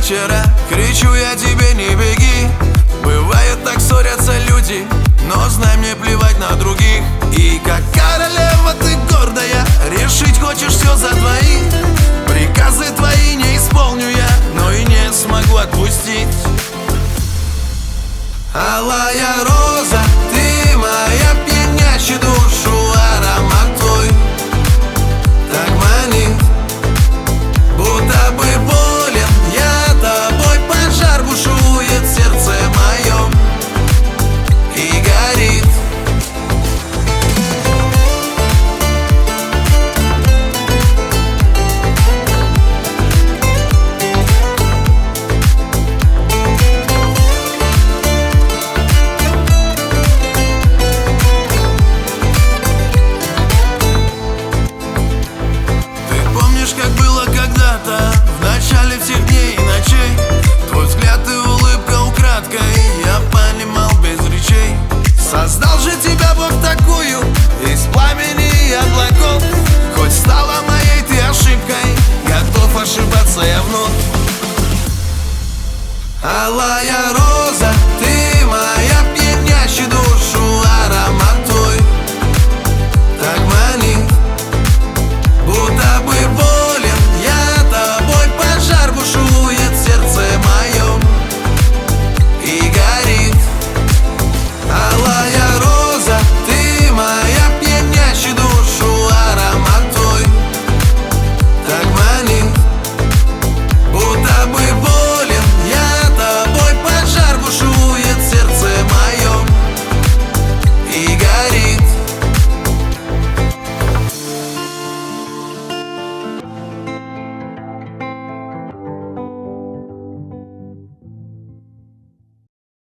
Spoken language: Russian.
вчера. Кричу я тебе, не беги. Бывает, так ссорятся люди, но знай, мне плевать на других. И как королева ты гордая, решить хочешь все за двоих. Приказы твои не исполню я, но и не смогу отпустить. Алая роза, ты моя, пьянящая душу аромат твой так манит, будто бы болен я тобой. Пожар бушует в сердце моем и горит. Как было когда-то, в начале всех дней и ночей. Твой взгляд и улыбка украдкой, я понимал без речей. Создал же тебя Бог такую из пламени и облаков. Хоть стала моей ты ошибкой, готов ошибаться я вновь. Алая роза.